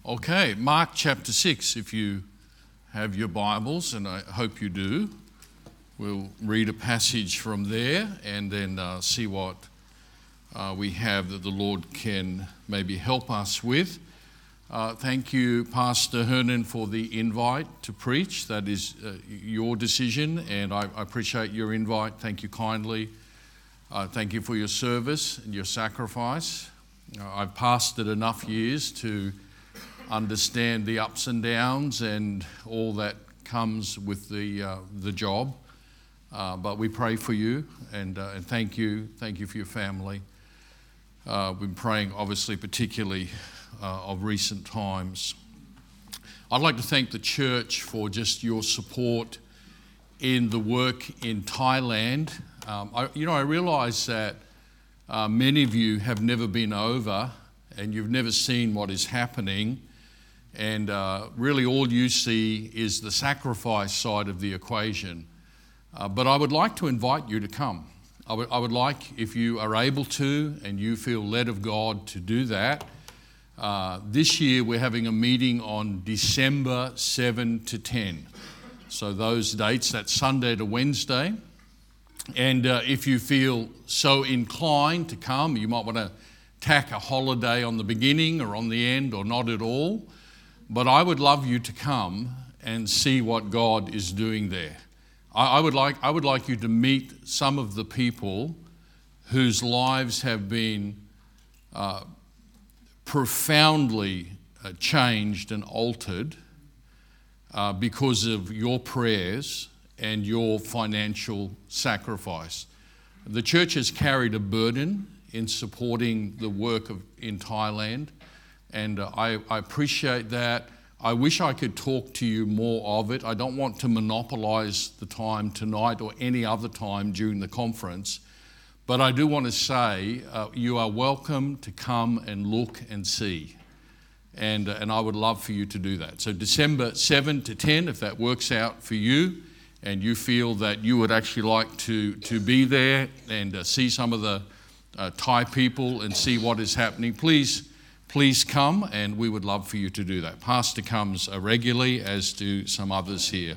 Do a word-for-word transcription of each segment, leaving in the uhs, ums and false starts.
Okay, Mark chapter six, if you have your Bibles, and I hope you do. We'll read a passage from there and then uh, see what uh, we have that the Lord can maybe help us with. Uh, thank you, Pastor Hernan, for the invite to preach. That is uh, your decision, and I, I appreciate your invite. Thank you kindly. Uh, thank you for your service and your sacrifice. Uh, I've pastored enough years to understand the ups and downs and all that comes with the uh, the job. Uh, but we pray for you and uh, and thank you, thank you for your family. Uh, we've been praying, obviously, particularly uh, of recent times. I'd like to thank the church for just your support in the work in Thailand. Um, I, you know, I realise that uh, many of you have never been over and you've never seen what is happening. And uh, really all you see is the sacrifice side of the equation. Uh, but I would like to invite you to come. I would, I would like, if you are able to and you feel led of God to do that. Uh, this year we're having a meeting on December seventh to tenth. So those dates, that's Sunday to Wednesday. And uh, if you feel so inclined to come, you might want to tack a holiday on the beginning or on the end or not at all. But I would love you to come and see what God is doing there. I, I would like I would like you to meet some of the people whose lives have been uh, profoundly uh, changed and altered uh, because of your prayers and your financial sacrifice. The church has carried a burden in supporting the work of in Thailand. And uh, I, I appreciate that. I wish I could talk to you more of it. I don't want to monopolise the time tonight or any other time during the conference. But I do want to say uh, you are welcome to come and look and see. And, uh, and I would love for you to do that. So December seventh to tenth, if that works out for you, and you feel that you would actually like to, to be there and uh, see some of the uh, Thai people and see what is happening, please Please come, and we would love for you to do that. Pastor comes regularly, as do some others here.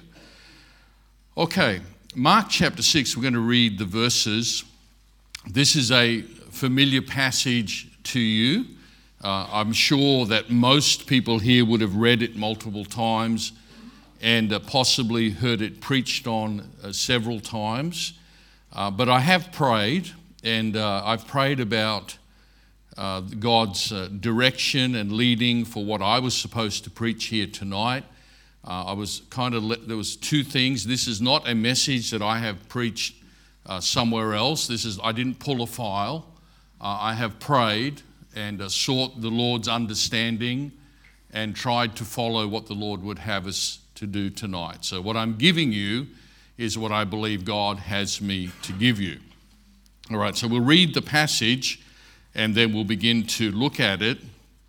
Okay, Mark chapter six, we're going to read the verses. This is a familiar passage to you. Uh, I'm sure that most people here would have read it multiple times and uh, possibly heard it preached on uh, several times. Uh, but I have prayed, and uh, I've prayed about Uh, God's uh, direction and leading for what I was supposed to preach here tonight. Uh, I was kind of, le- there was two things. This is not a message that I have preached uh, somewhere else. This is, I didn't pull a file. Uh, I have prayed and uh, sought the Lord's understanding and tried to follow what the Lord would have us to do tonight. So what I'm giving you is what I believe God has me to give you. All right, so we'll read the passage and then we'll begin to look at it.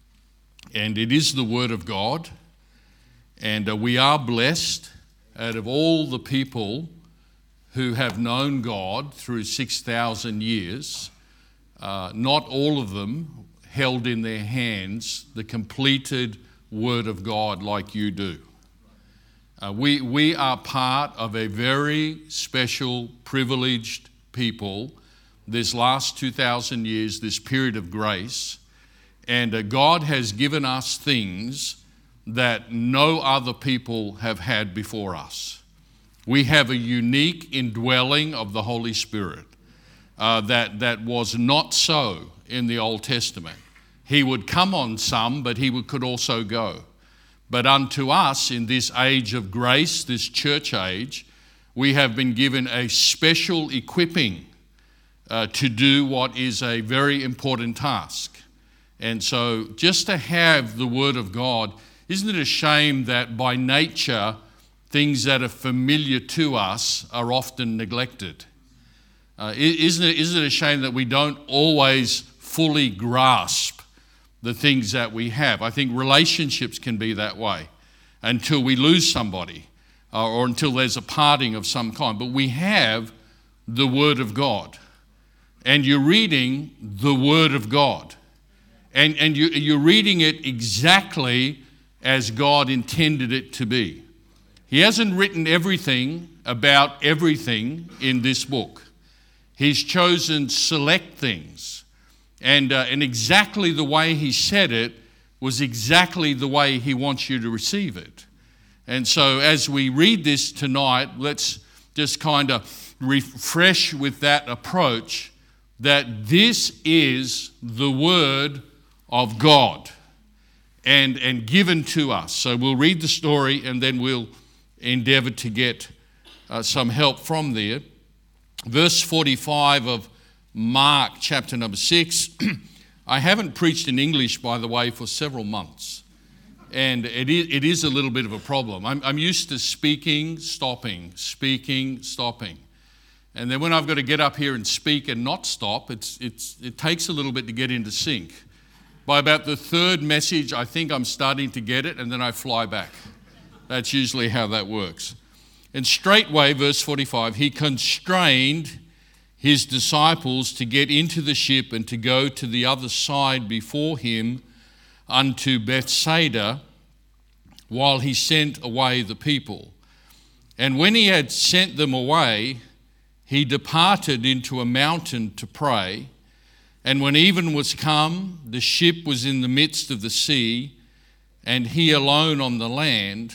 And it is the Word of God. And uh, we are blessed out of all the people who have known God through six thousand years. Uh, not all of them held in their hands the completed Word of God like you do. Uh, we, we are part of a very special, privileged people this last two thousand years, this period of grace, and uh, God has given us things that no other people have had before us. We have a unique indwelling of the Holy Spirit uh, that, that was not so in the Old Testament. He would come on some, but he would, could also go. But unto us in this age of grace, this church age, we have been given a special equipping Uh, to do what is a very important task. And so just to have the Word of God, isn't it a shame that by nature things that are familiar to us are often neglected? Uh, isn't it, isn't it a shame that we don't always fully grasp the things that we have? I think relationships can be that way until we lose somebody uh, or until there's a parting of some kind. But we have the Word of God. And you're reading the Word of God. And, and you, you're reading it exactly as God intended it to be. He hasn't written everything about everything in this book. He's chosen select things. And, uh, and exactly the way he said it was exactly the way he wants you to receive it. And so as we read this tonight, let's just kind of refresh with that approach that this is the Word of God and, and given to us. So we'll read the story and then we'll endeavour to get uh, some help from there. Verse forty-five of Mark chapter number six. I haven't preached in English, by the way, for several months. And it is, it is a little bit of a problem. I'm, I'm used to speaking, stopping, speaking, stopping. And then when I've got to get up here and speak and not stop, it's, it's, it takes a little bit to get into sync. By about the third message, I think I'm starting to get it, and then I fly back. That's usually how that works. And straightway, verse forty-five, he constrained his disciples to get into the ship and to go to the other side before him unto Bethsaida, while he sent away the people. And when he had sent them away, he departed into a mountain to pray. And when even was come, the ship was in the midst of the sea, and he alone on the land.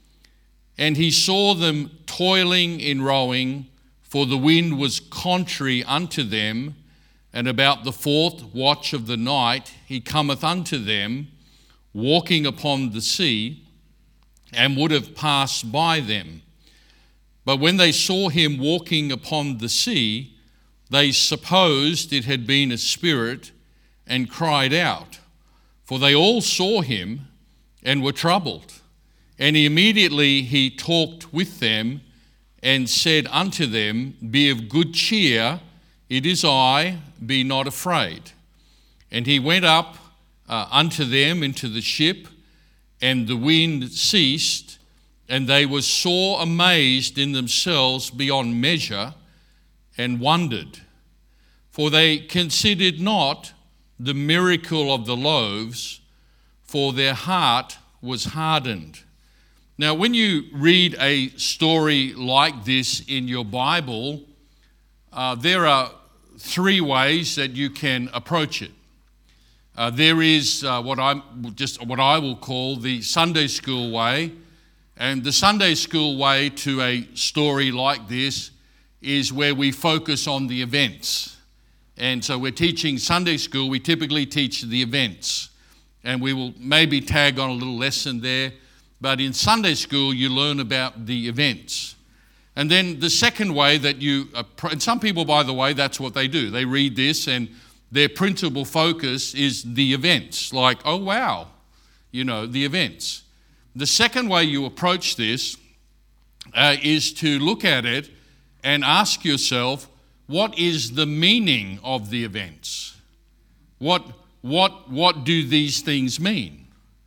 And he saw them toiling in rowing, for the wind was contrary unto them. And about the fourth watch of the night he cometh unto them, walking upon the sea, and would have passed by them. But when they saw him walking upon the sea, they supposed it had been a spirit, and cried out. For they all saw him, and were troubled. And he immediately he talked with them, and said unto them, Be of good cheer, it is I, be not afraid. And he went up uh, unto them into the ship, and the wind ceased, and they were sore amazed in themselves beyond measure, and wondered. For they considered not the miracle of the loaves, for their heart was hardened. Now, when you read a story like this in your Bible, uh, there are three ways that you can approach it. Uh, there is uh, what I'm just what I will call the Sunday school way, and the Sunday school way to a story like this is where we focus on the events. And so we're teaching Sunday school. We typically teach the events, and we will maybe tag on a little lesson there. But in Sunday school, you learn about the events. And then the second way that you, and some people, by the way, that's what they do. They read this and their principal focus is the events. Like, oh, wow, you know, the events. The second way you approach this uh, is to look at it and ask yourself, what is the meaning of the events? What, what, what do these things mean?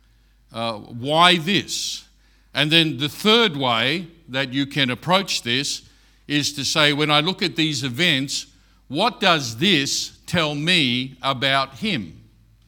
Uh, why this? And then the third way that you can approach this is to say, when I look at these events, what does this tell me about him?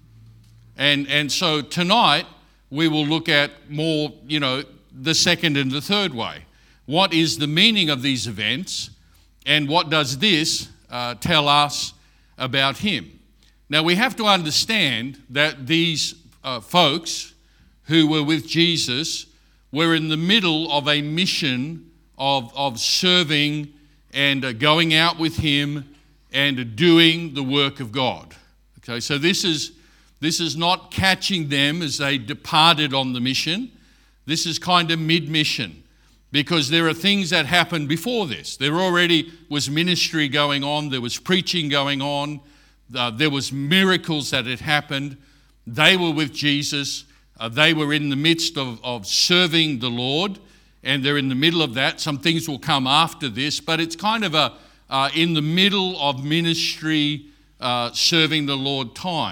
And, and so tonight we will look at more, you know, the second and the third way. What is the meaning of these events? And what does this uh, tell us about him? Now we have to understand that these uh, folks who were with Jesus were in the middle of a mission of, of serving and uh, going out with him and doing the work of God. Okay, so this is, this is not catching them as they departed on the mission. This is kind of mid-mission, because there are things that happened before this. There already was ministry going on. There was preaching going on. Uh, there was miracles that had happened. They were with Jesus. Uh, they were in the midst of, of serving the Lord, and they're in the middle of that. Some things will come after this, but it's kind of a uh, in the middle of ministry, uh, serving the Lord time.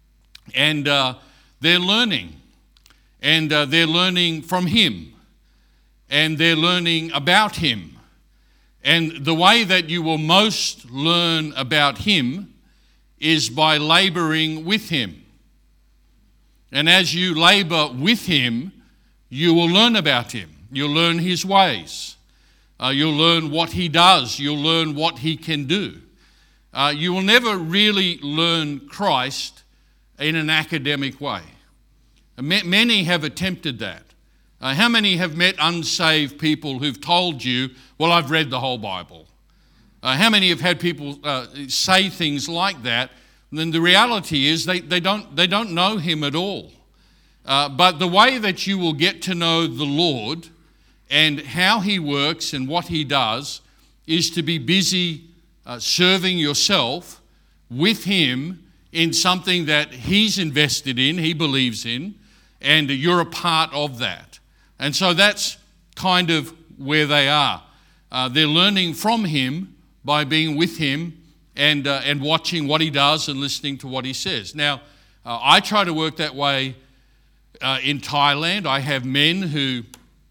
And uh, they're learning, and uh, they're learning from him, and they're learning about him. And the way that you will most learn about him is by laboring with him. And as you labor with him, you will learn about him. You'll learn his ways. Uh, you'll learn what he does. You'll learn what he can do. Uh, you will never really learn Christ in an academic way. Many have attempted that. Uh, how many have met unsaved people who've told you, well, I've read the whole Bible? Uh, how many have had people uh, say things like that? And then the reality is they, they, don't, they don't know him at all. Uh, but the way that you will get to know the Lord and how he works and what he does is to be busy uh, serving yourself with him in something that he's invested in, he believes in, and you're a part of that. And so that's kind of where they are. Uh, they're learning from him by being with him and uh, and watching what he does and listening to what he says. Now, uh, I try to work that way uh, in Thailand. I have men who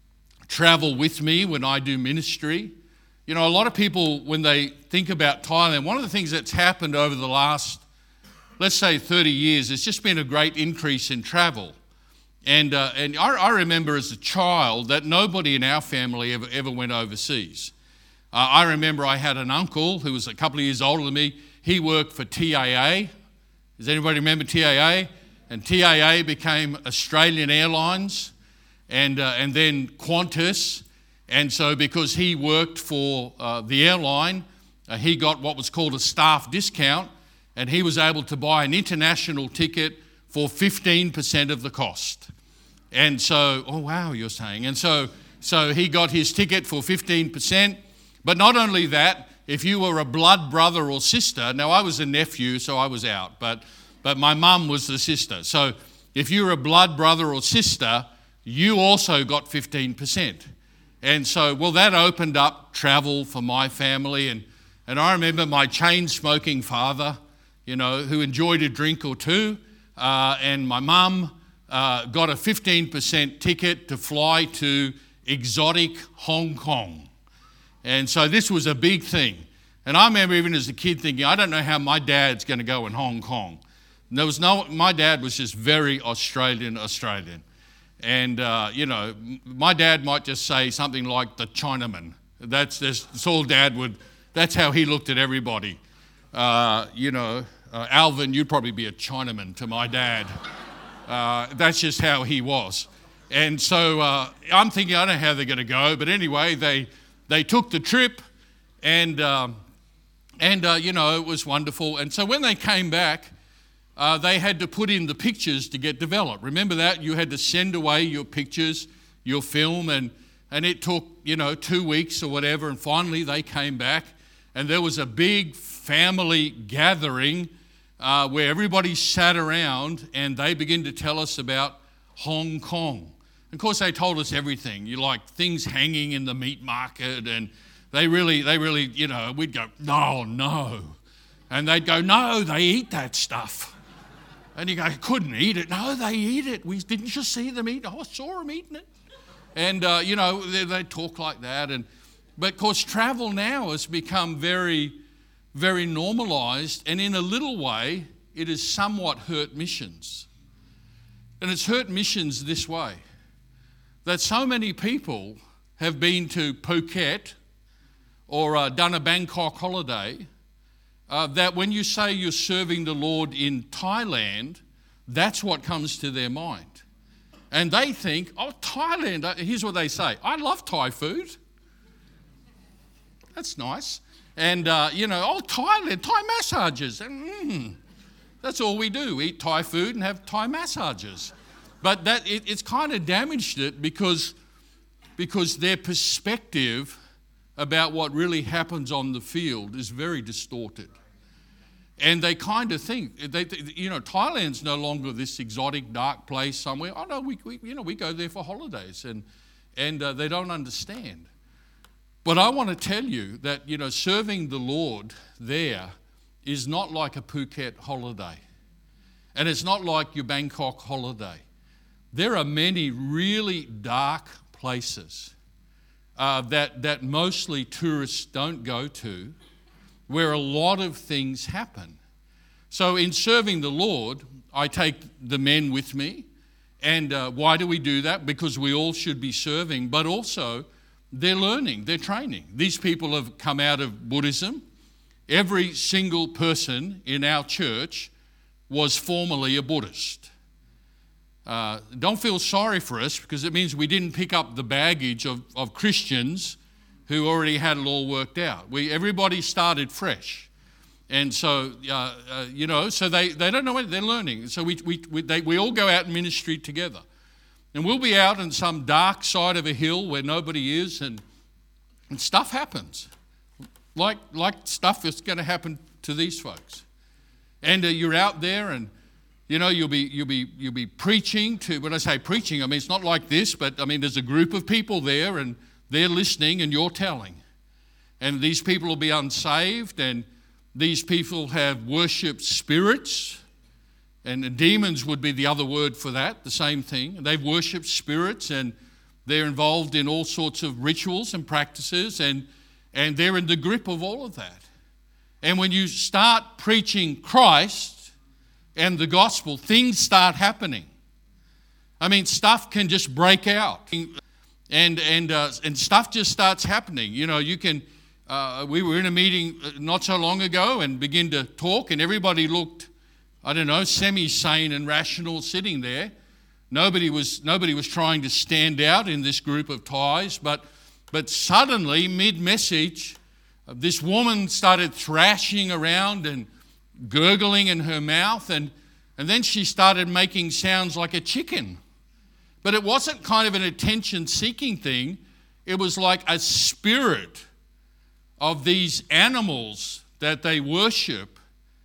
travel with me when I do ministry. You know, a lot of people, when they think about Thailand, one of the things that's happened over the last, let's say, thirty years, it's just been a great increase in travel. And uh, and I, I remember as a child that nobody in our family ever, ever went overseas. Uh, I remember I had an uncle who was a couple of years older than me. He worked for T A A. Does anybody remember T A A? And T A A became Australian Airlines and, uh, and then Qantas. And so because he worked for uh, the airline, uh, he got what was called a staff discount, and he was able to buy an international ticket for fifteen percent of the cost. And so, oh wow, you're saying. And so, so he got his ticket for fifteen percent. But not only that, if you were a blood brother or sister, now I was a nephew, so I was out, but, but my mum was the sister. So if you were a blood brother or sister, you also got fifteen percent. And so, well, that opened up travel for my family. And, and I remember my chain-smoking father, you know, who enjoyed a drink or two, uh, and my mum uh, got a fifteen percent ticket to fly to exotic Hong Kong. And so this was a big thing. And I remember even as a kid thinking, I don't know how my dad's going to go in Hong Kong. And there was no, my dad was just very Australian, Australian. And, uh, you know, my dad might just say something like the Chinaman. That's, that's, that's all Dad would, that's how he looked at everybody. Uh, you know, uh, Alvin, you'd probably be a Chinaman to my dad. Uh, that's just how he was. And so uh, I'm thinking, I don't know how they're going to go. But anyway, they... They took the trip, and, um, and uh, you know, it was wonderful. And so when they came back, uh, they had to put in the pictures to get developed. Remember that? You had to send away your pictures, your film, and, and it took, you know, two weeks or whatever. And finally they came back, and there was a big family gathering uh, where everybody sat around, and they began to tell us about Hong Kong. Of course, they told us everything. You like things hanging in the meat market, and they really, they really, you know, we'd go, no, no. And they'd go, no, they eat that stuff. And you go, couldn't eat it. No, they eat it. We didn't just see them eat it. Oh, I saw them eating it. And, uh, you know, they, they talk like that. And But, of course, travel now has become very, very normalised. And in a little way, it has somewhat hurt missions. And it's hurt missions this way. That so many people have been to Phuket or uh, done a Bangkok holiday uh, that when you say you're serving the Lord in Thailand, that's what comes to their mind. And they think, oh, Thailand, uh, here's what they say, I love Thai food. That's nice. And, uh, you know, oh, Thailand, Thai massages. Mm, that's all we do, eat Thai food and have Thai massages. But that it, it's kind of damaged it because, because their perspective about what really happens on the field is very distorted. And they kind of think, they, you know, Thailand's no longer this exotic, dark place somewhere. Oh, no, we, we you know, we go there for holidays, and, and uh, they don't understand. But I want to tell you that, you know, serving the Lord there is not like a Phuket holiday. And it's not like your Bangkok holiday. There are many really dark places uh, that, that mostly tourists don't go to, where a lot of things happen. So in serving the Lord, I take the men with me. And uh, why do we do that? Because we all should be serving, but also they're learning, they're training. These people have come out of Buddhism. Every single person in our church was formerly a Buddhist. Uh, don't feel sorry for us, because it means we didn't pick up the baggage of, of Christians who already had it all worked out. We everybody started fresh. And so, uh, uh, you know, so they, they don't know what they're learning. So we, we, we, they, we all go out in ministry together. And we'll be out on some dark side of a hill where nobody is, and, and stuff happens. Like, like stuff is going to happen to these folks. And uh, you're out there, and you know, you'll be you'll be you'll be preaching to. When I say preaching, I mean it's not like this, but I mean there's a group of people there, and they're listening, and you're telling. And these people will be unsaved, and these people have worshipped spirits, and demons would be the other word for that, the same thing. They've worshipped spirits, and they're involved in all sorts of rituals and practices, and and they're in the grip of all of that. And when you start preaching Christ and the gospel, things start happening. I mean, stuff can just break out, and and uh, and stuff just starts happening. You know, you can. Uh, we were in a meeting not so long ago and begin to talk, and everybody looked, I don't know, semi-sane and rational sitting there. Nobody was nobody was trying to stand out in this group of Thais, but but suddenly, mid-message, this woman started thrashing around and gurgling in her mouth, and, and then she started making sounds like a chicken. But it wasn't kind of an attention-seeking thing. It was like a spirit of these animals that they worship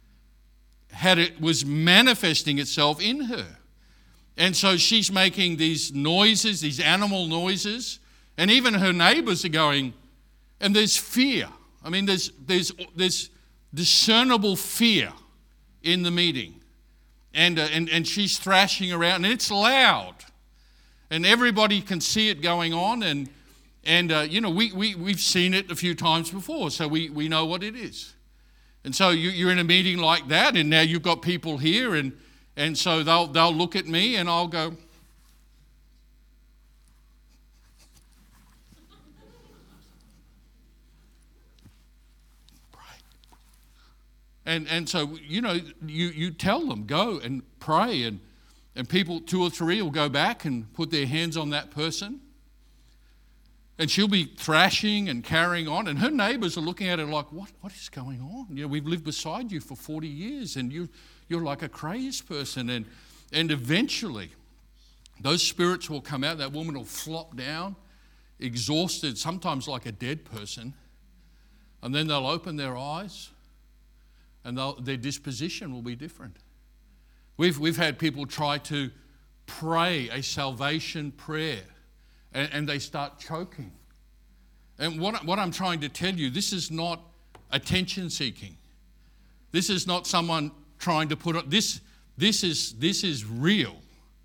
had it was manifesting itself in her. And so she's making these noises, these animal noises, and even her neighbours are going, and there's fear. I mean, there's there's there's discernible fear in the meeting. And, uh, and, and she's thrashing around, and it's loud. And everybody can see it going on, and, and uh, you know, we, we, we've seen it a few times before, so we, we know what it is. And so you, you're in a meeting like that, and now you've got people here, and, and so they'll, they'll look at me, and I'll go, And and so, you know, you, you tell them, go and pray, and, and people, two or three will go back and put their hands on that person. And she'll be thrashing and carrying on, and her neighbours are looking at her like, what what is going on? You know, we've lived beside you for forty years, and you, you're like a crazed person. And, and eventually, those spirits will come out, that woman will flop down, exhausted, sometimes like a dead person, and then they'll open their eyes, and their disposition will be different. We've, we've had people try to pray a salvation prayer, and, and they start choking. And what, what I'm trying to tell you, this is not attention seeking. This is not someone trying to put on, this, this, is, this is real.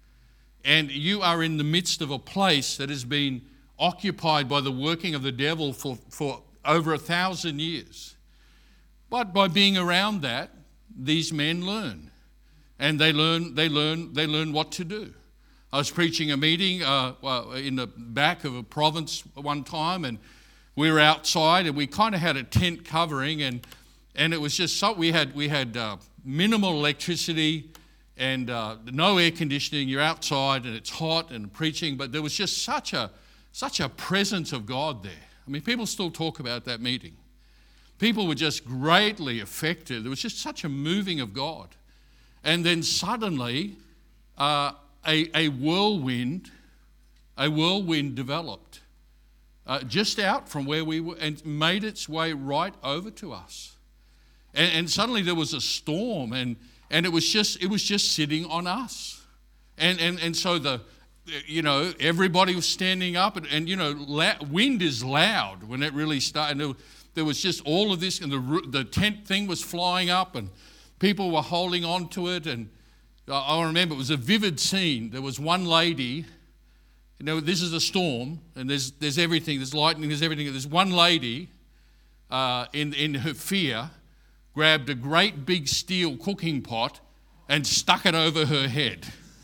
And you are in the midst of a place that has been occupied by the working of the devil for, for over a thousand years. But by being around that, these men learn, and they learn, they learn, they learn what to do. I was preaching a meeting uh, in the back of a province one time, and we were outside, and we kind of had a tent covering, and and it was just so we had we had uh, minimal electricity and uh, no air conditioning. You're outside, and it's hot and preaching, but there was just such a such a presence of God there. I mean, people still talk about that meeting. People were just greatly affected. There was just such a moving of God. And then suddenly, uh, a, a whirlwind, a whirlwind developed uh, just out from where we were and made its way right over to us. And, and suddenly there was a storm, and, and it was just it was just sitting on us. And and and so the you know everybody was standing up, and, and you know la- wind is loud when it really started. There was just all of this, and the the tent thing was flying up, and people were holding on to it. And I remember it was a vivid scene. There was one lady, you know, this is a storm, and there's there's everything, there's lightning, there's everything. There's one lady, uh, in in her fear, grabbed a great big steel cooking pot and stuck it over her head.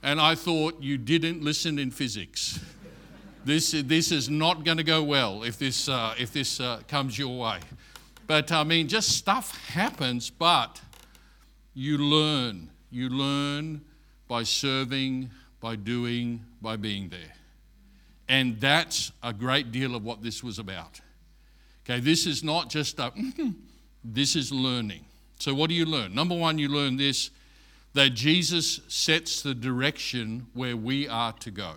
and I thought, you didn't listen in physics. This, this is not going to go well if this, uh, if this uh, comes your way. But I mean, just stuff happens, but you learn. You learn by serving, by doing, by being there. And that's a great deal of what this was about. Okay, this is not just a, this is learning. So what do you learn? Number one, you learn this, that Jesus sets the direction where we are to go.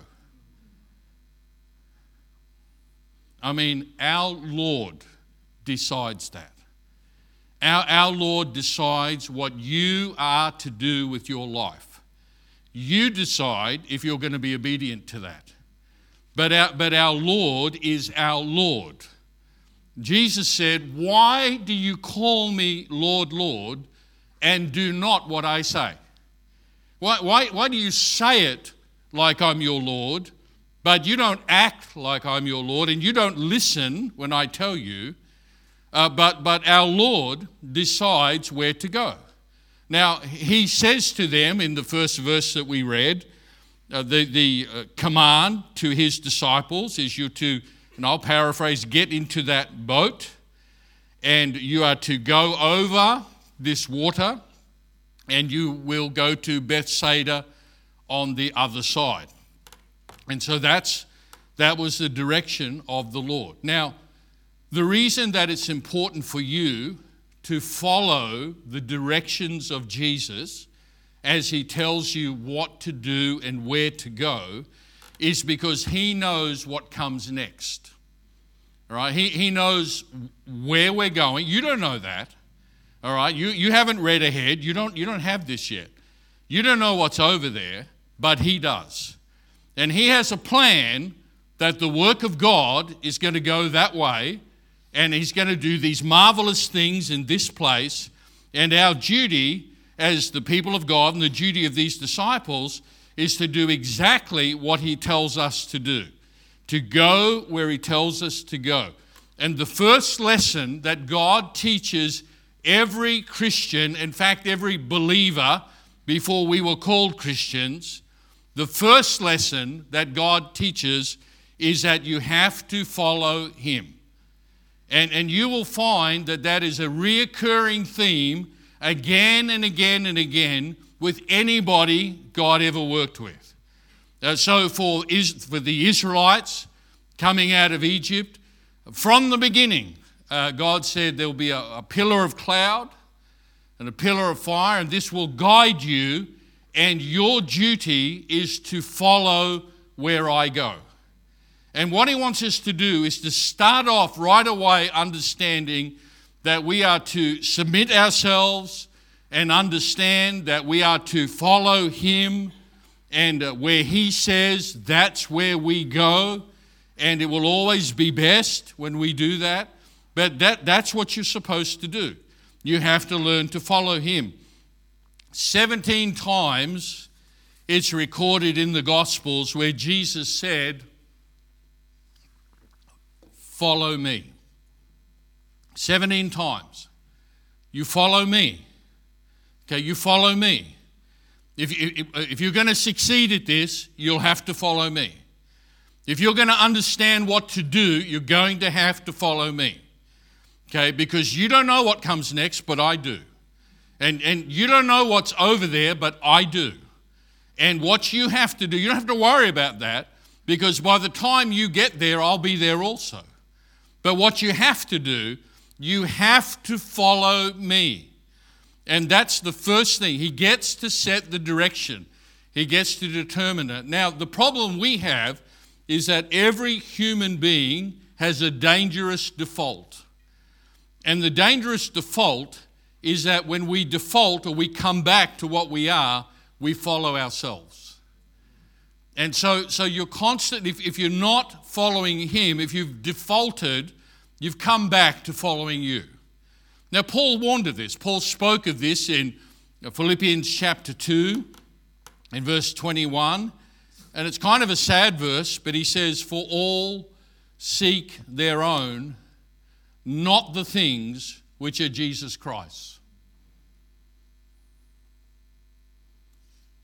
I mean, our Lord decides that. Our, our Lord decides what you are to do with your life. You decide if you're going to be obedient to that. But our, but our Lord is our Lord. Jesus said, why do you call me Lord, Lord, and do not what I say? Why, why, why do you say it like I'm your Lord, but you don't act like I'm your Lord, and you don't listen when I tell you? Uh, but, but our Lord decides where to go. Now, he says to them in the first verse that we read, uh, the, the uh, command to his disciples is you to, and I'll paraphrase, get into that boat, and you are to go over this water, and you will go to Bethsaida on the other side. And so that's that was the direction of the Lord. Now, the reason that it's important for you to follow the directions of Jesus as he tells you what to do and where to go is because he knows what comes next. All right? He, he knows where we're going. You don't know that. All right? You, you haven't read ahead. You don't, you don't have this yet. You don't know what's over there, but he does. And he has a plan that the work of God is going to go that way, and he's going to do these marvelous things in this place. And our duty as the people of God and the duty of these disciples is to do exactly what he tells us to do, to go where he tells us to go. And the first lesson that God teaches every Christian, in fact, every believer before we were called Christians, the first lesson that God teaches is that you have to follow him. And, and you will find that that is a reoccurring theme again and again and again with anybody God ever worked with. Uh, so for, Is, for the Israelites coming out of Egypt, from the beginning, uh, God said there will be a, a pillar of cloud and a pillar of fire, and this will guide you, and your duty is to follow where I go. And what he wants us to do is to start off right away understanding that we are to submit ourselves and understand that we are to follow him, and uh, where he says, that's where we go, and it will always be best when we do that. But that, that's what you're supposed to do. You have to learn to follow him. seventeen times it's recorded in the Gospels where Jesus said, follow me. seventeen times. You follow me. Okay, you follow me. If, if, if you're going to succeed at this, you'll have to follow me. If you're going to understand what to do, you're going to have to follow me. Okay, because you don't know what comes next, but I do. And, and you don't know what's over there, but I do. And what you have to do, you don't have to worry about that, because by the time you get there, I'll be there also. But what you have to do, you have to follow me. And that's the first thing. He gets to set the direction. He gets to determine it. Now, the problem we have is that every human being has a dangerous default. And the dangerous default is that when we default or we come back to what we are, we follow ourselves. And so, so you're constant, if, if you're not following him, if you've defaulted, you've come back to following you. Now, Paul warned of this. Paul spoke of this in Philippians chapter two, in verse twenty-one. And it's kind of a sad verse, but he says, for all seek their own, not the things which are Jesus Christ.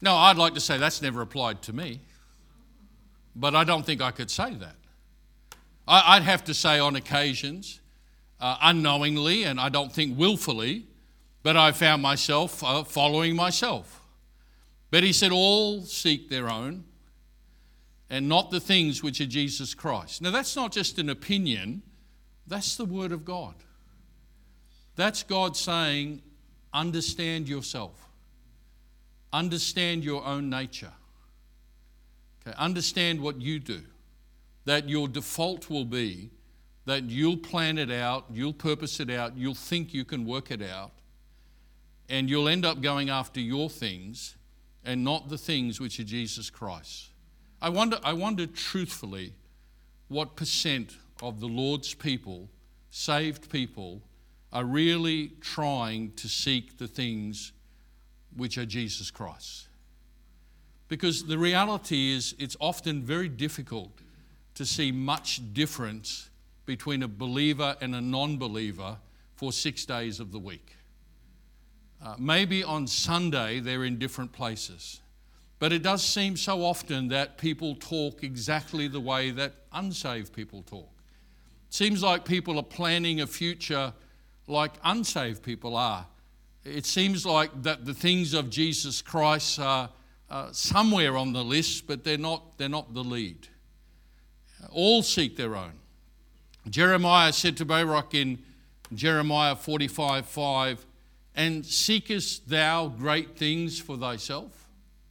Now, I'd like to say that's never applied to me, but I don't think I could say that. I, I'd have to say on occasions, uh, unknowingly, and I don't think willfully, but I found myself uh, following myself. But he said, all seek their own, and not the things which are Jesus Christ. Now, that's not just an opinion, that's the word of God. That's God saying, understand yourself. Understand your own nature. Okay, understand what you do. That your default will be that you'll plan it out, you'll purpose it out, you'll think you can work it out, and you'll end up going after your things and not the things which are Jesus Christ. I wonder, I wonder truthfully what percent of the Lord's people, saved people, are really trying to seek the things which are Jesus Christ. Because the reality is it's often very difficult to see much difference between a believer and a non-believer for six days of the week. Uh, maybe on Sunday they're in different places. But it does seem so often that people talk exactly the way that unsaved people talk. It seems like people are planning a future like unsaved people are. It seems like that the things of Jesus Christ are uh, somewhere on the list, but they're not, they're not the lead. All seek their own. Jeremiah said to Baruch in Jeremiah forty-five five, and seekest thou great things for thyself?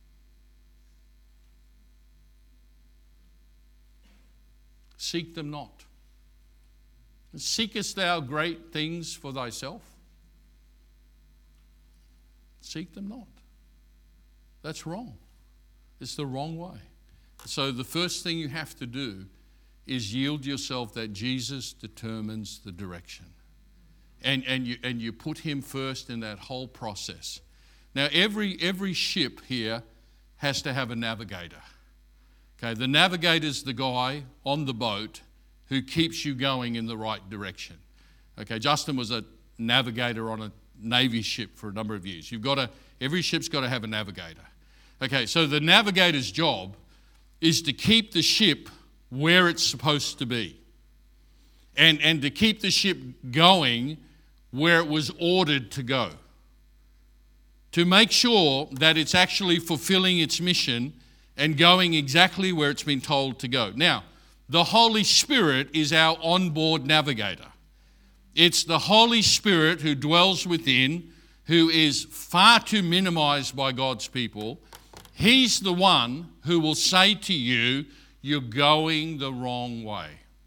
Seek them not. Seekest thou great things for thyself? Seek them not. That's wrong. It's the wrong way. So the first thing you have to do is yield yourself that Jesus determines the direction. And, and, you, and you put him first in that whole process. Now, every, every ship here has to have a navigator. Okay, the navigator's the guy on the boat who keeps you going in the right direction. Okay, Justin was a navigator on a Navy ship for a number of years. You've got to, every ship's got to have a navigator. Okay, so the navigator's job is to keep the ship where it's supposed to be. And, and to keep the ship going where it was ordered to go. To make sure that it's actually fulfilling its mission and going exactly where it's been told to go. Now, the Holy Spirit is our onboard navigator. It's the Holy Spirit who dwells within, who is far too minimized by God's people. He's the one who will say to you, you're going the wrong way.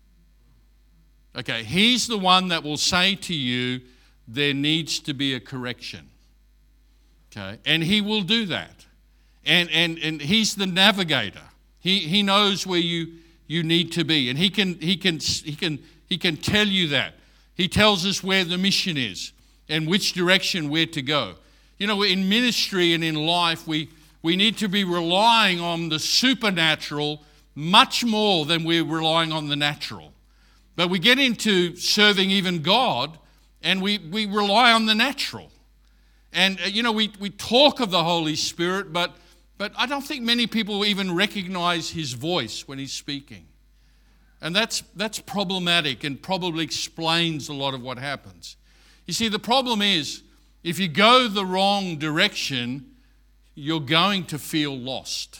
Okay, he's the one that will say to you, there needs to be a correction. Okay, and he will do that. And and and he's the navigator. He he knows where you you need to be, and he can he can he can he can tell you that. He tells us where the mission is and which direction we're to go. You know, in ministry and in life, we we need to be relying on the supernatural much more than we're relying on the natural. But we get into serving even God, and we, we rely on the natural. And, uh, you know, we, we talk of the Holy Spirit, but, but I don't think many people even recognize his voice when he's speaking. And that's, that's problematic and probably explains a lot of what happens. You see, the problem is, if you go the wrong direction, you're going to feel lost.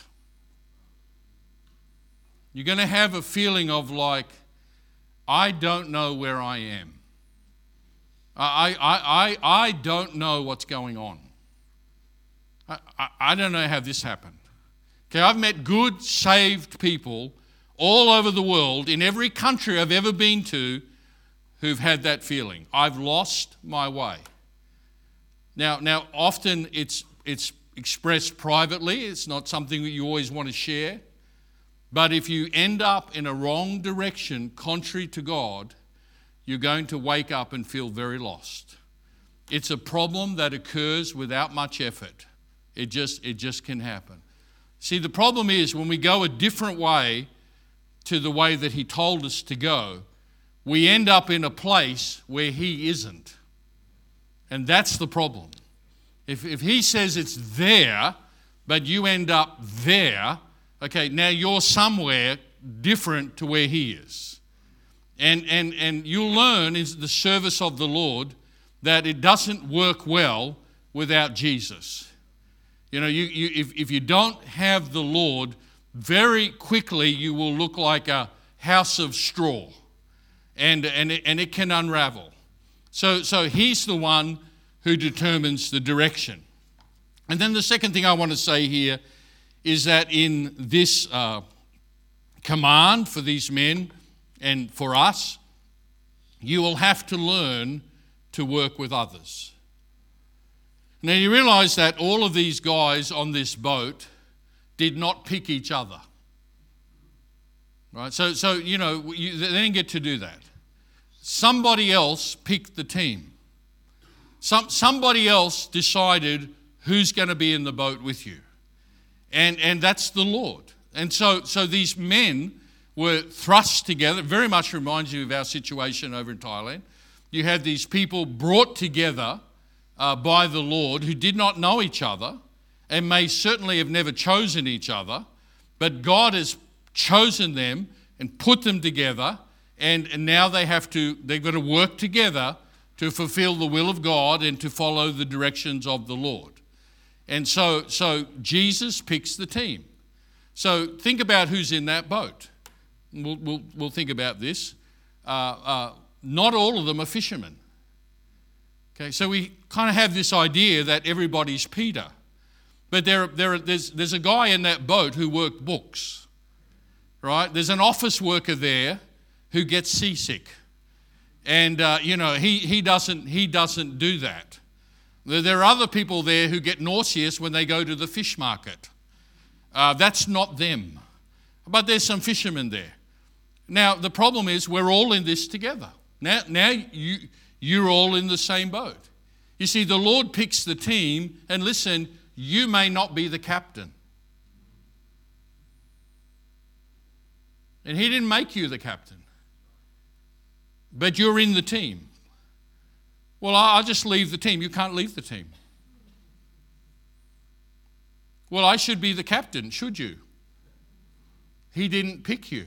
You're going to have a feeling of like, I don't know where I am. I, I, I, I don't know what's going on. I, I, I don't know how this happened. Okay, I've met good, saved people all over the world, in every country I've ever been to, who've had that feeling. I've lost my way. Now, now often it's, it's expressed privately. It's not something that you always want to share. But if you end up in a wrong direction, contrary to God, you're going to wake up and feel very lost. It's a problem that occurs without much effort. It just, it just can happen. See, the problem is when we go a different way to the way that he told us to go, we end up in a place where he isn't. And that's the problem. If, if he says it's there, but you end up there. Okay, now you're somewhere different to where he is. And, and, and you'll learn in the service of the Lord that it doesn't work well without Jesus. You know, you, you, if, if you don't have the Lord, very quickly you will look like a house of straw, and, and, it, and it can unravel. So, so he's the one who determines the direction. And then the second thing I want to say here is that in this uh, command for these men and for us, you will have to learn to work with others. Now you realize that all of these guys on this boat did not pick each other. Right? So, so you know, you, they didn't get to do that. Somebody else picked the team. Some, somebody else decided who's going to be in the boat with you. And, and that's the Lord. And so, so these men were thrust together. Very much reminds you of our situation over in Thailand. You had these people brought together uh, by the Lord who did not know each other and may certainly have never chosen each other, but God has chosen them and put them together, and, and now they have to, they've got to work together to fulfill the will of God and to follow the directions of the Lord. And so, so Jesus picks the team. So think about who's in that boat. We'll, we'll, we'll think about this. Uh, uh, not all of them are fishermen. Okay, so we kind of have this idea that everybody's Peter. But there, there, there's, there's a guy in that boat who worked books, right? There's an office worker there who gets seasick. And, uh, you know, he, he, doesn't, he doesn't do that. There are other people there who get nauseous when they go to the fish market. Uh, that's not them. But there's some fishermen there. Now, the problem is we're all in this together. Now, now you, you're all in the same boat. You see, the Lord picks the team, and listen, you may not be the captain. And he didn't make you the captain. But you're in the team. Well, I'll just leave the team. You can't leave the team. Well, I should be the captain, should you? He didn't pick you.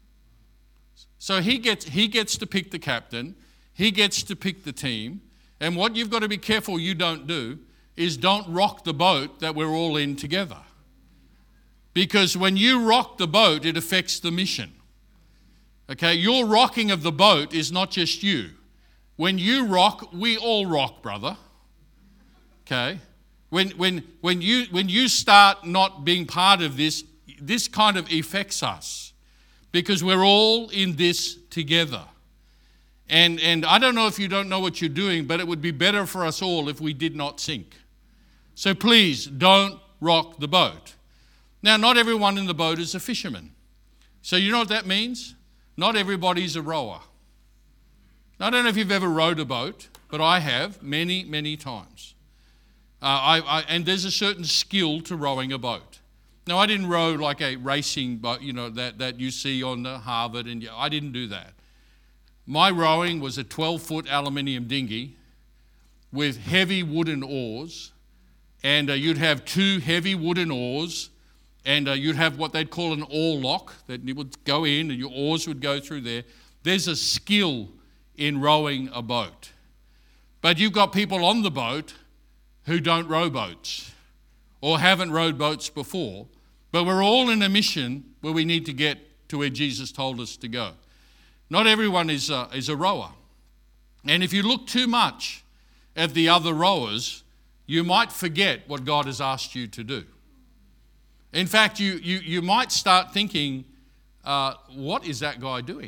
So he gets, he gets to pick the captain. He gets to pick the team. And what you've got to be careful you don't do is don't rock the boat that we're all in together. Because when you rock the boat, it affects the mission. Okay, your rocking of the boat is not just you. When you rock, we all rock, brother. Okay? When, when, when, you, when you start not being part of this, this kind of affects us because we're all in this together. And, and I don't know if you don't know what you're doing, but it would be better for us all if we did not sink. So please don't rock the boat. Now, not everyone in the boat is a fisherman. So you know what that means? Not everybody's a rower. Now, I don't know if you've ever rowed a boat, but I have many, many times. Uh, I, I, and there's a certain skill to rowing a boat. Now, I didn't row like a racing boat, you know, that, that you see on the Harvard, and I didn't do that. My rowing was a twelve-foot aluminium dinghy with heavy wooden oars, and uh, you'd have two heavy wooden oars, and uh, you'd have what they'd call an oar lock that you would go in, and your oars would go through there. There's a skill in rowing a boat. But you've got people on the boat who don't row boats or haven't rowed boats before, but we're all in a mission where we need to get to where Jesus told us to go. Not everyone is a, is a rower. And if you look too much at the other rowers, you might forget what God has asked you to do. In fact, you, you, you might start thinking, uh, what is that guy doing?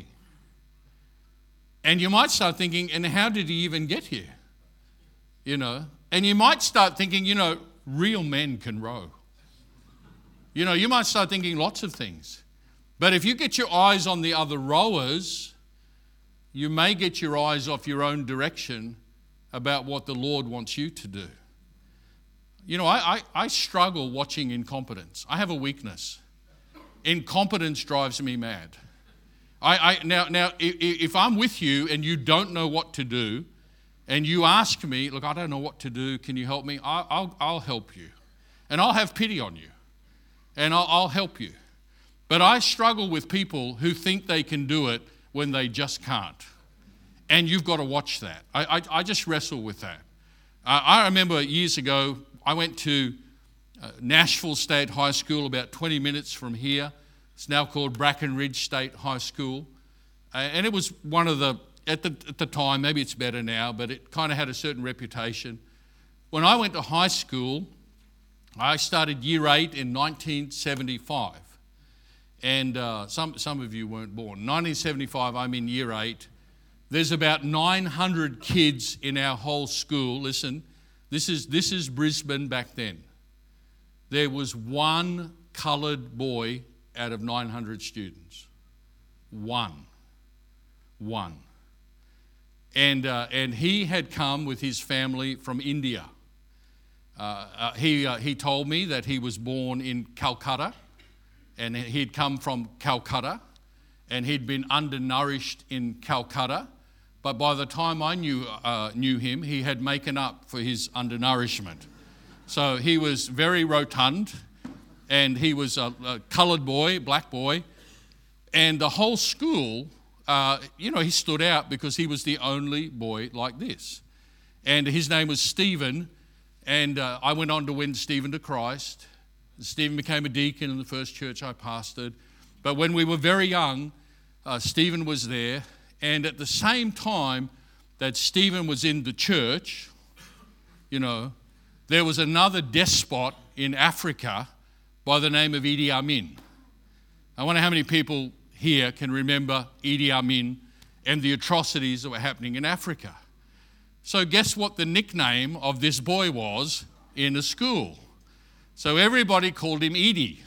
And you might start thinking, and how did he even get here? You know, and you might start thinking, you know, real men can row. You know, you might start thinking lots of things. But if you get your eyes on the other rowers, you may get your eyes off your own direction about what the Lord wants you to do. You know, I, I, I struggle watching incompetence. I have a weakness. Incompetence drives me mad. I, I now, now, if, if I'm with you and you don't know what to do, and you ask me, look, I don't know what to do, can you help me? I, I'll, I'll help you. and I'll have pity on you, and I'll, I'll help you. But I struggle with people who think they can do it when they just can't. And you've got to watch that. I, I, I just wrestle with that. Uh, I remember years ago, I went to uh, Nashville State High School, about twenty minutes from here. It's now called Brackenridge State High School. Uh, and it was one of the, at the, at the time, maybe it's better now, but it kind of had a certain reputation. When I went to high school, I started year eight in nineteen seventy-five. And uh, some, some of you weren't born. nineteen seventy-five, I'm in year eight. There's about nine hundred kids in our whole school. Listen, this is, this is Brisbane back then. There was one coloured boy out of nine hundred students. One. One. And, uh, and he had come with his family from India. Uh, uh, he, uh, he told me that he was born in Calcutta, and he'd come from Calcutta, and he'd been undernourished in Calcutta. But by the time I knew, uh, knew him, he had making up for his undernourishment. So he was very rotund, and he was a, a coloured boy, black boy, and the whole school, uh, you know, he stood out because he was the only boy like this. And his name was Stephen, and uh, I went on to win Stephen to Christ. Stephen became a deacon in the first church I pastored. But when we were very young, uh, Stephen was there. And at the same time that Stephen was in the church, you know, there was another despot in Africa by the name of Idi Amin. I wonder how many people here can remember Idi Amin and the atrocities that were happening in Africa. So guess what the nickname of this boy was in the school? So everybody called him Idi.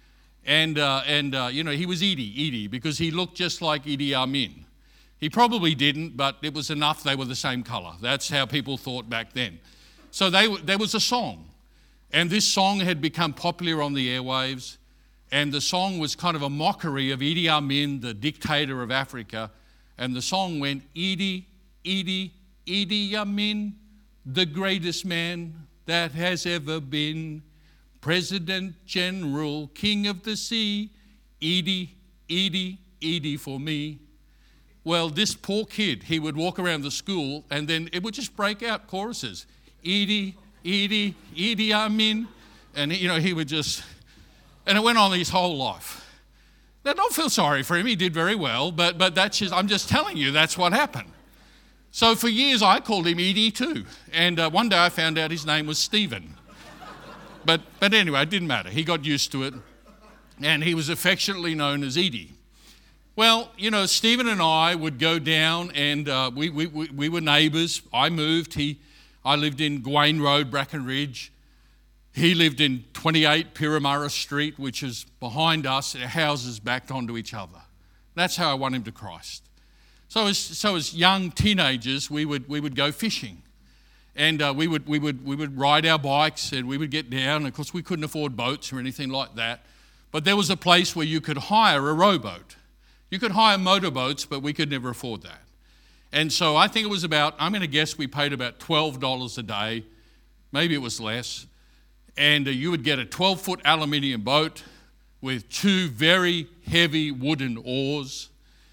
And, uh, and uh, you know, he was Idi, Idi, because he looked just like Idi Amin. He probably didn't, but it was enough they were the same colour. That's how people thought back then. So they, there was a song, and this song had become popular on the airwaves, and the song was kind of a mockery of Idi Amin, the dictator of Africa, and the song went, Idi, Idi, Idi Amin, the greatest man that has ever been, President General, King of the Sea, Idi, Idi, Idi for me. Well, this poor kid, he would walk around the school and then it would just break out choruses. Idi, Idi, Idi Amin. And, you know, he would just, and it went on his whole life. Now, don't feel sorry for him. He did very well, but, but that's just, I'm just telling you, that's what happened. So for years, I called him Idi too. And uh, one day I found out his name was Stephen. But, but anyway, it didn't matter. He got used to it. And he was affectionately known as Idi. Well, you know, Stephen and I would go down, and uh, we, we, we were neighbours. I moved. He, I lived in Gawain Road, Brackenridge. He lived in twenty-eight Piramara Street, which is behind us, our houses backed onto each other. That's how I won him to Christ. So as, so as young teenagers, we would, we would go fishing. And uh, we, would, we, would, we would ride our bikes, and we would get down. Of course, we couldn't afford boats or anything like that. But there was a place where you could hire a rowboat. You could hire motorboats, but we could never afford that. And so I think it was about, I'm going to guess we paid about twelve dollars a day. Maybe it was less. And uh, you would get a twelve-foot aluminium boat with two very heavy wooden oars.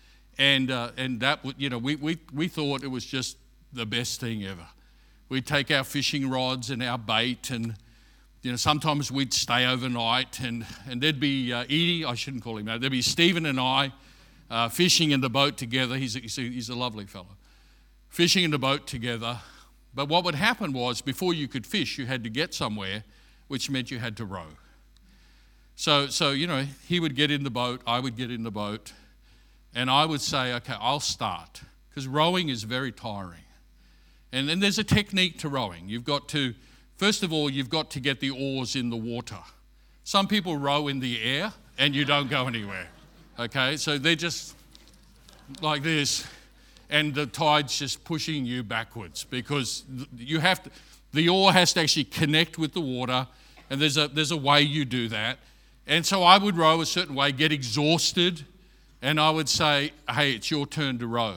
And uh, and that, you know, we, we, we thought it was just the best thing ever. We'd take our fishing rods and our bait, and, you know, sometimes we'd stay overnight, and, and there'd be uh, Edie, I shouldn't call him that, there'd be Stephen and I, Uh, fishing in the boat together. He's a, he's, a, he's a lovely fellow. Fishing in the boat together. But what would happen was, before you could fish, you had to get somewhere, which meant you had to row. So, so you know, he would get in the boat, I would get in the boat, and I would say, okay, I'll start. Because rowing is very tiring. And then there's a technique to rowing. You've got to, first of all, you've got to get the oars in the water. Some people row in the air, and you don't go anywhere. Okay, so they're just like this, and the tide's just pushing you backwards because you have to, the oar has to actually connect with the water, and there's a there's a way you do that. And so I would row a certain way, get exhausted, and I would say, hey, it's your turn to row.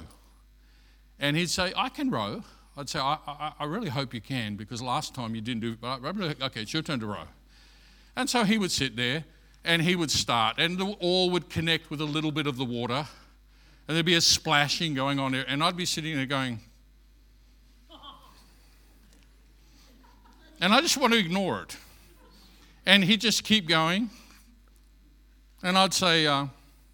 And he'd say, I can row. I'd say, I, I, I really hope you can, because last time you didn't do it. But okay, it's your turn to row. And so he would sit there and he would start, and the oar would connect with a little bit of the water, and there'd be a splashing going on there, and I'd be sitting there going, and I just want to ignore it. And he'd just keep going, and I'd say, uh,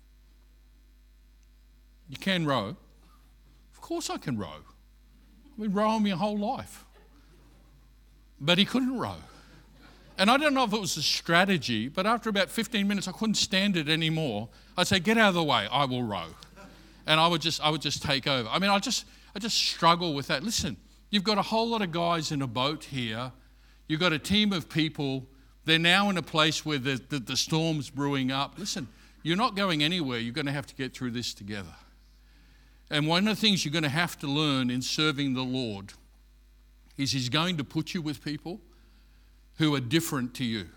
you can row? Of course I can row. I've been rowing my whole life. But he couldn't row. And I don't know if it was a strategy, but after about fifteen minutes, I couldn't stand it anymore. I'd say, get out of the way, I will row. And I would just I would just take over. I mean, I just I just struggle with that. Listen, you've got a whole lot of guys in a boat here. You've got a team of people. They're now in a place where the, the, the storm's brewing up. Listen, you're not going anywhere. You're going to have to get through this together. And one of the things you're going to have to learn in serving the Lord is he's going to put you with people who are different to you.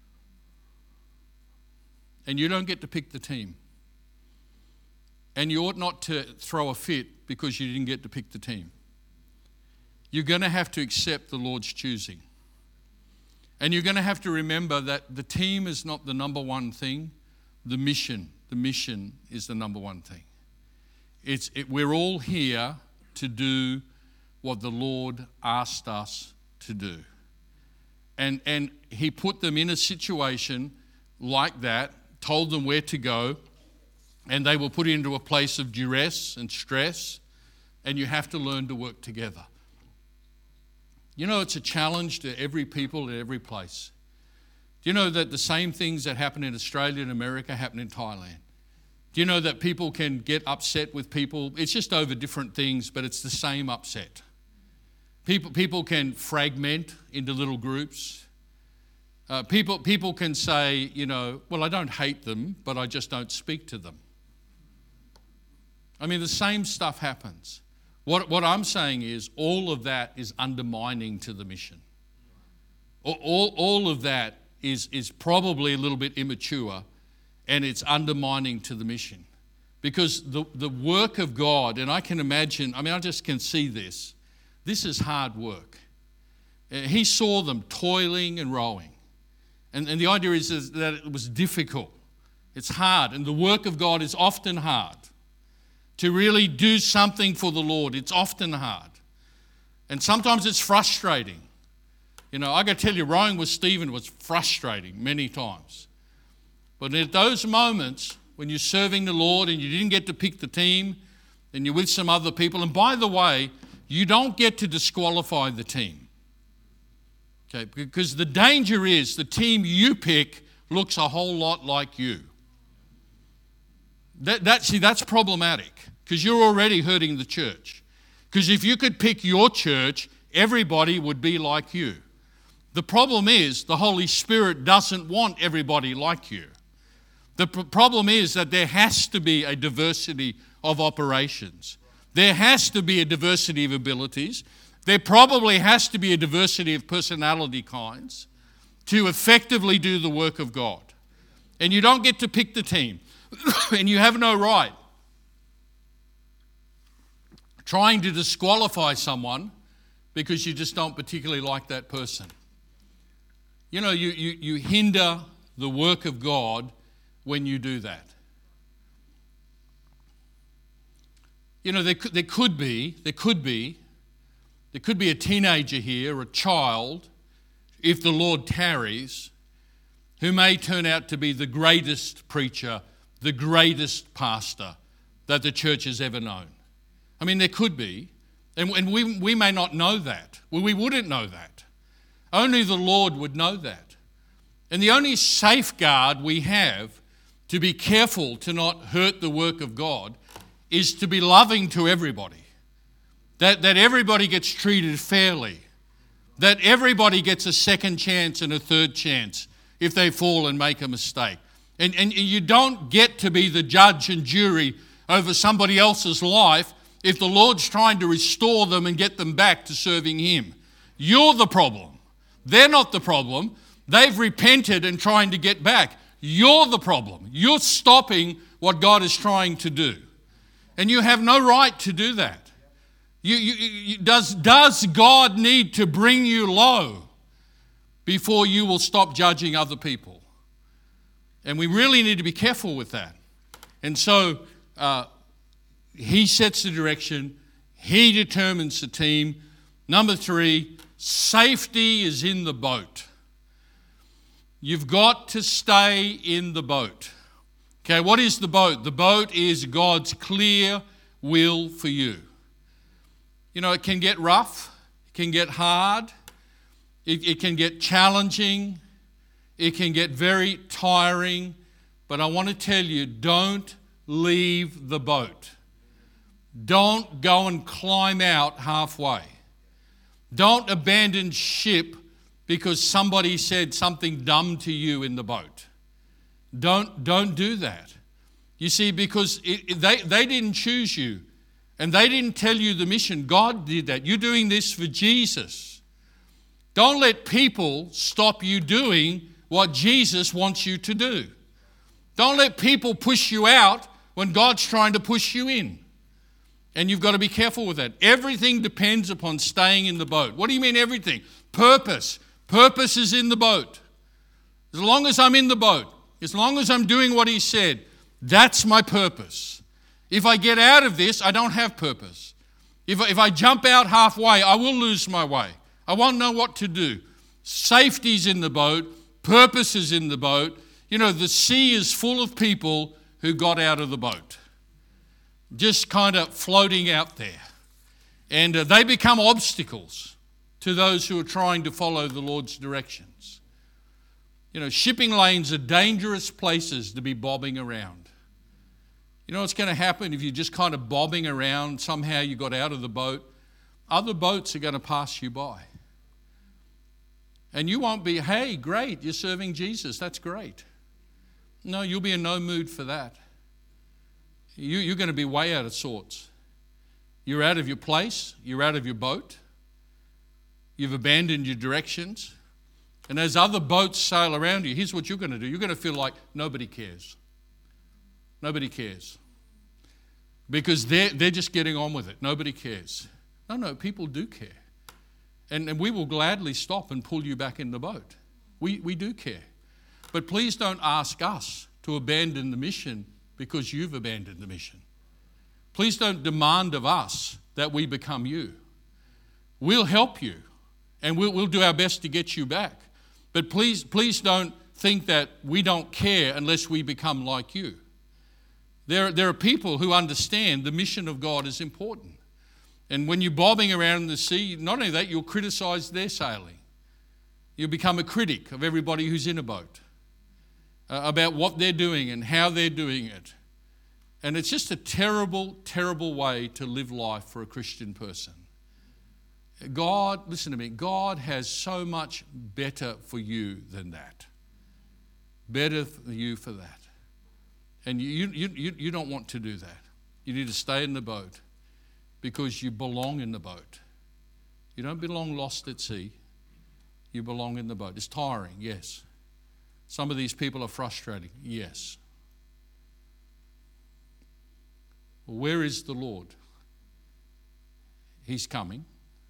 And you don't get to pick the team. And you ought not to throw a fit because you didn't get to pick the team. You're going to have to accept the Lord's choosing. And you're going to have to remember that the team is not the number one thing. The mission, the mission is the number one thing. It's it, we're all here to do what the Lord asked us to do. And, and he put them in a situation like that, told them where to go, and they were put into a place of duress and stress, and you have to learn to work together. You know, it's a challenge to every people at every place. Do you know that the same things that happen in Australia and America happen in Thailand? Do you know that people can get upset with people? It's just over different things, but it's the same upset. People, people can fragment into little groups. Uh, people, people can say, you know, well, I don't hate them, but I just don't speak to them. I mean, the same stuff happens. What, what I'm saying is all of that is undermining to the mission. All, all, all of that is, is probably a little bit immature, and it's undermining to the mission. Because the, the work of God, and I can imagine, I mean, I just can see this. This is hard work. He saw them toiling and rowing. And, and the idea is, is that it was difficult. It's hard. And the work of God is often hard. To really do something for the Lord, it's often hard. And sometimes it's frustrating. You know, I got to tell you, rowing with Stephen was frustrating many times. But at those moments when you're serving the Lord and you didn't get to pick the team and you're with some other people, and by the way, you don't get to disqualify the team. Okay, because the danger is the team you pick looks a whole lot like you. That, that see, that's problematic because you're already hurting the church. Because if you could pick your church, everybody would be like you. The problem is the Holy Spirit doesn't want everybody like you. The pr- problem is that there has to be a diversity of operations. There has to be a diversity of abilities. There probably has to be a diversity of personality kinds to effectively do the work of God. And you don't get to pick the team. And you have no right trying to disqualify someone because you just don't particularly like that person. You know, you, you, you hinder the work of God when you do that. You know, there could, there could be, there could be, there could be a teenager here, a child, if the Lord tarries, who may turn out to be the greatest preacher, the greatest pastor that the church has ever known. I mean, there could be, and, and we, we may not know that. Well, we wouldn't know that. Only the Lord would know that. And the only safeguard we have to be careful to not hurt the work of God is to be loving to everybody. That, that everybody gets treated fairly. That everybody gets a second chance and a third chance if they fall and make a mistake. And, and you don't get to be the judge and jury over somebody else's life if the Lord's trying to restore them and get them back to serving Him. You're the problem. They're not the problem. They've repented and trying to get back. You're the problem. You're stopping what God is trying to do. And you have no right to do that. You, you, you, does, does God need to bring you low before you will stop judging other people. And we really need to be careful with that. And so uh, he sets the direction. He determines the team. Number three, safety is in the boat. You've got to stay in the boat. Okay, what is the boat? The boat is God's clear will for you. You know, it can get rough. It can get hard. It, it can get challenging. It can get very tiring. But I want to tell you, don't leave the boat. Don't go and climb out halfway. Don't abandon ship because somebody said something dumb to you in the boat. Don't, don't do that. You see, because it, it, they, they didn't choose you and they didn't tell you the mission. God did that. You're doing this for Jesus. Don't let people stop you doing what Jesus wants you to do. Don't let people push you out when God's trying to push you in. And you've got to be careful with that. Everything depends upon staying in the boat. What do you mean everything? Purpose. Purpose is in the boat. As long as I'm in the boat, as long as I'm doing what he said, that's my purpose. If I get out of this, I don't have purpose. If, if I jump out halfway, I will lose my way. I won't know what to do. Safety's in the boat. Purpose is in the boat. You know, the sea is full of people who got out of the boat, just kind of floating out there. And uh, they become obstacles to those who are trying to follow the Lord's directions. You know, shipping lanes are dangerous places to be bobbing around. You know what's going to happen if you're just kind of bobbing around, somehow you got out of the boat? Other boats are going to pass you by. And you won't be, hey, great, you're serving Jesus, that's great. No, you'll be in no mood for that. You, you're going to be way out of sorts. You're out of your place. You're out of your boat. You've abandoned your directions. And as other boats sail around you, here's what you're going to do. You're going to feel like nobody cares. Nobody cares. Because they're, they're just getting on with it. Nobody cares. No, no, people do care. And, and we will gladly stop and pull you back in the boat. We, we do care. But please don't ask us to abandon the mission because you've abandoned the mission. Please don't demand of us that we become you. We'll help you and we'll, we'll do our best to get you back. But please, please don't think that we don't care unless we become like you. There, there are people who understand the mission of God is important. And when you're bobbing around in the sea, not only that, you'll criticize their sailing. You'll become a critic of everybody who's in a boat. Uh, about what they're doing and how they're doing it. And it's just a terrible, terrible way to live life for a Christian person. God, listen to me, God has so much better for you than that. Better for you for that. And you, you, you, you don't want to do that. You need to stay in the boat because you belong in the boat. You don't belong lost at sea. You belong in the boat. It's tiring, yes. Some of these people are frustrating. Yes. Well, where is the Lord? He's coming.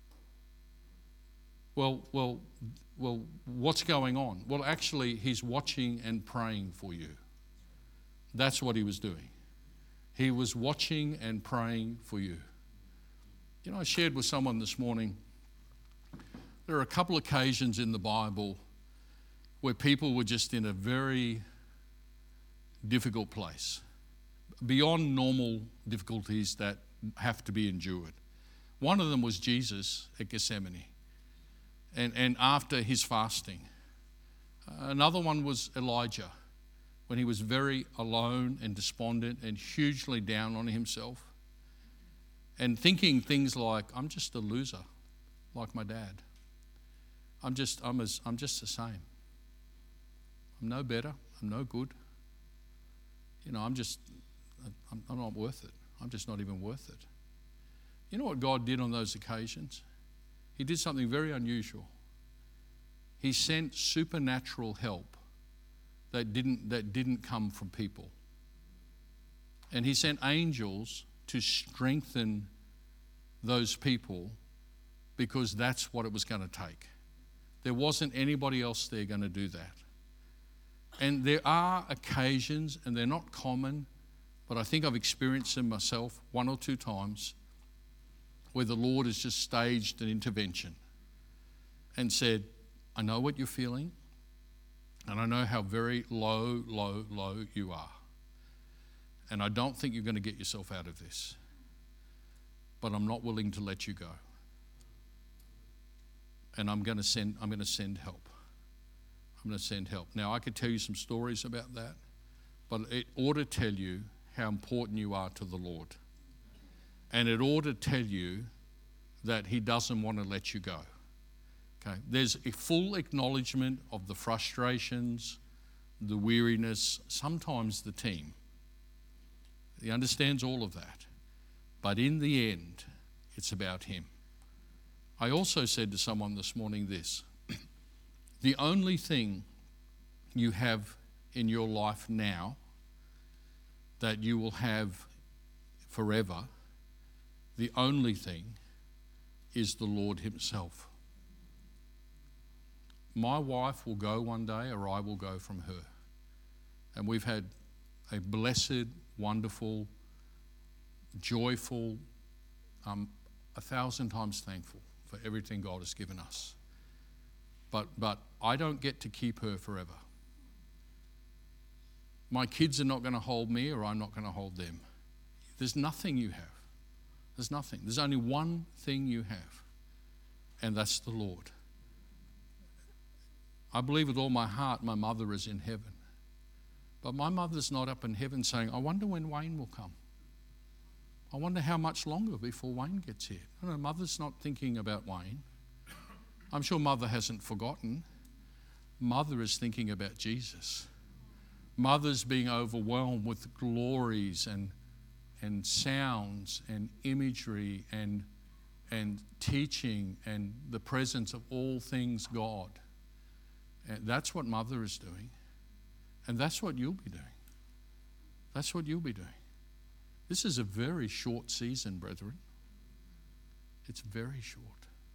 Well, well, well, what's going on? Well, actually, he's watching and praying for you. That's what he was doing. He was watching and praying for you. You know, I shared with someone this morning, there are a couple of occasions in the Bible where people were just in a very difficult place, beyond normal difficulties that have to be endured. One of them was Jesus at Gethsemane, and, and after his fasting. Another one was Elijah, when he was very alone and despondent and hugely down on himself, and thinking things like, I'm just a loser, like my dad. I'm just, I'm, as, I'm just the same. I'm no better. I'm no good. You know, I'm just, I'm, I'm not worth it. I'm just not even worth it. You know what God did on those occasions? He did something very unusual. He sent supernatural help that didn't, that didn't come from people. And he sent angels to strengthen those people because that's what it was going to take. There wasn't anybody else there going to do that. And there are occasions, and they're not common, but I think I've experienced them myself one or two times, where the Lord has just staged an intervention and said, I know what you're feeling, and I know how very low, low, low you are. And I don't think you're going to get yourself out of this. But I'm not willing to let you go. And I'm going to send, I'm going to send help. I'm going to send help. Now, I could tell you some stories about that, but it ought to tell you how important you are to the Lord. And it ought to tell you that He doesn't want to let you go. Okay? There's a full acknowledgement of the frustrations, the weariness, sometimes the team. He understands all of that. But in the end, it's about Him. I also said to someone this morning this, the only thing you have in your life now that you will have forever, the only thing is the Lord Himself. My wife will go one day, or I will go from her. And we've had a blessed, wonderful, joyful, um, a thousand times thankful for everything God has given us. But but I don't get to keep her forever. My kids are not going to hold me, or I'm not going to hold them. There's nothing you have. There's nothing. There's only one thing you have, and that's the Lord. I believe with all my heart my mother is in heaven. But my mother's not up in heaven saying, I wonder when Wayne will come. I wonder how much longer before Wayne gets here. No, no, mother's not thinking about Wayne. I'm sure mother hasn't forgotten. Mother is thinking about Jesus. Mother's being overwhelmed with glories and and sounds and imagery and and teaching and the presence of all things God. And that's what mother is doing. And that's what you'll be doing. That's what you'll be doing. This is a very short season, brethren. It's very short.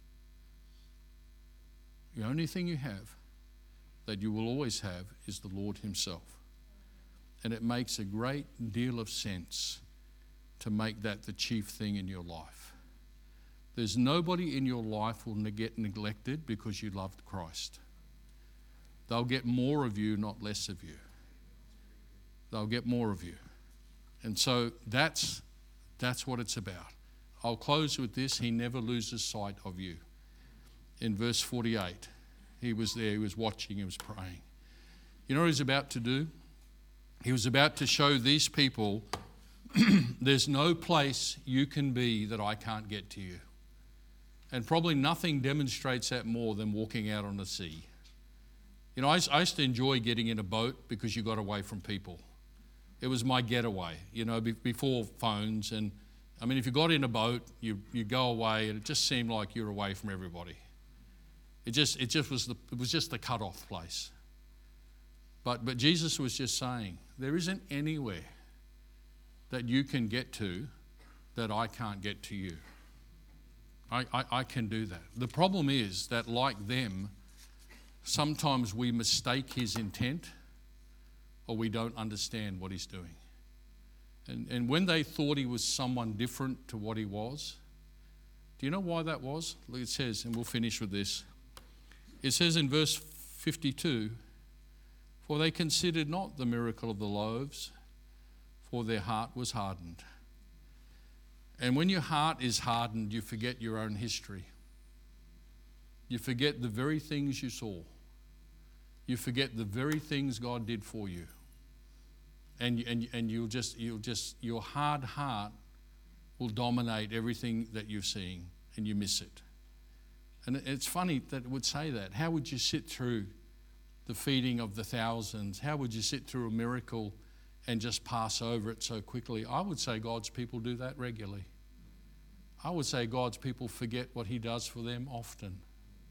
The only thing you have that you will always have is the Lord Himself. And it makes a great deal of sense to make that the chief thing in your life. There's nobody in your life will get neglected because you loved Christ. They'll get more of you, not less of you. They'll get more of you. And so that's that's what it's about. I'll close with this. He never loses sight of you. In verse forty-eight, he was there, he was watching, he was praying. You know what he's about to do? He was about to show these people, there's no place you can be that I can't get to you. And probably nothing demonstrates that more than walking out on the sea. You know, I, I used to enjoy getting in a boat because you got away from people. It was my getaway, you know, be, before phones. And I mean, if you got in a boat, you you go away, and it just seemed like you're away from everybody. It just it just was the it was just the cut-off place. But but Jesus was just saying, there isn't anywhere that you can get to that I can't get to you. I, I, I can do that. The problem is that, like them, sometimes we mistake His intent, or we don't understand what He's doing. And, and when they thought He was someone different to what He was, do you know why that was? Look, it says, and we'll finish with this. It says in verse fifty-two, for they considered not the miracle of the loaves, for their heart was hardened. And when your heart is hardened, you forget your own history. You forget the very things you saw. You forget the very things God did for you. And, and, and you'll just, you'll just, your hard heart will dominate everything that you're seeing, and you miss it. And it's funny that it would say that. How would you sit through the feeding of the thousands? How would you sit through a miracle and just pass over it so quickly? I would say God's people do that regularly. I would say God's people forget what He does for them often.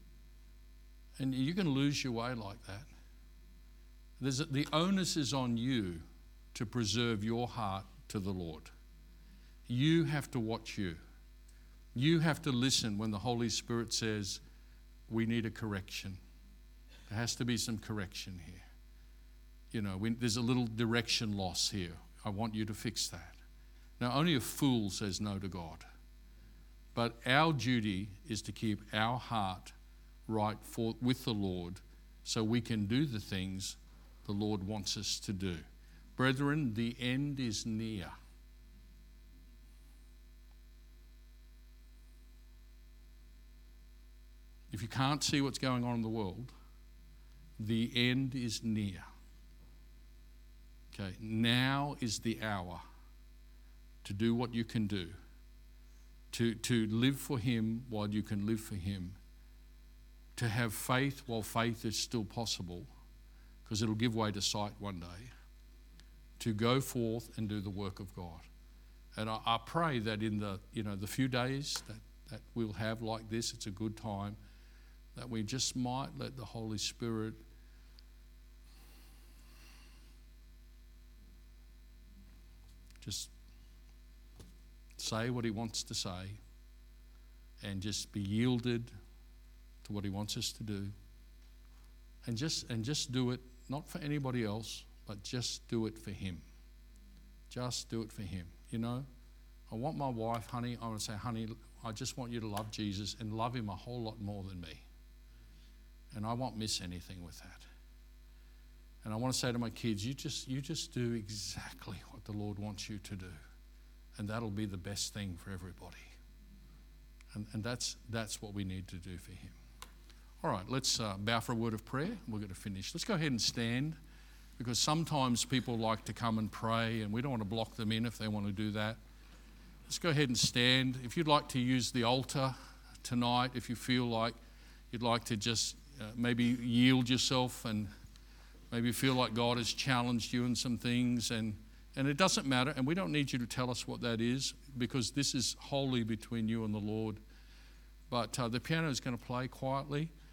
And you can lose your way like that. There's a, the onus is on you to preserve your heart to the Lord. You have to watch you. You have to listen when the Holy Spirit says, we need a correction. There has to be some correction here. You know, we, there's a little direction loss here. I want you to fix that. Now, only a fool says no to God. But our duty is to keep our heart right for, with the Lord so we can do the things the Lord wants us to do. Brethren, the end is near. If you can't see what's going on in the world, the end is near. Okay, now is the hour to do what you can do, to, to live for Him while you can live for Him, to have faith while faith is still possible, because it'll give way to sight one day, to go forth and do the work of God. And I, I pray that in the, you know, the few days that, that we'll have like this, it's a good time, that we just might let the Holy Spirit just say what He wants to say and just be yielded to what He wants us to do, and just and just do it not for anybody else, but just do it for Him. Just do it for Him. You know, I want my wife, honey, I want to say, honey, I just want you to love Jesus and love Him a whole lot more than me. And I won't miss anything with that. And I want to say to my kids, you just you just do exactly what the Lord wants you to do. And that'll be the best thing for everybody. And, and that's that's what we need to do for Him. All right, let's uh, bow for a word of prayer. We're going to finish. Let's go ahead and stand, because sometimes people like to come and pray, and we don't want to block them in if they want to do that. Let's go ahead and stand. If you'd like to use the altar tonight, if you feel like you'd like to just uh, maybe yield yourself and maybe feel like God has challenged you in some things, and, and it doesn't matter, and we don't need you to tell us what that is, because this is wholly between you and the Lord. But uh, the piano is going to play quietly.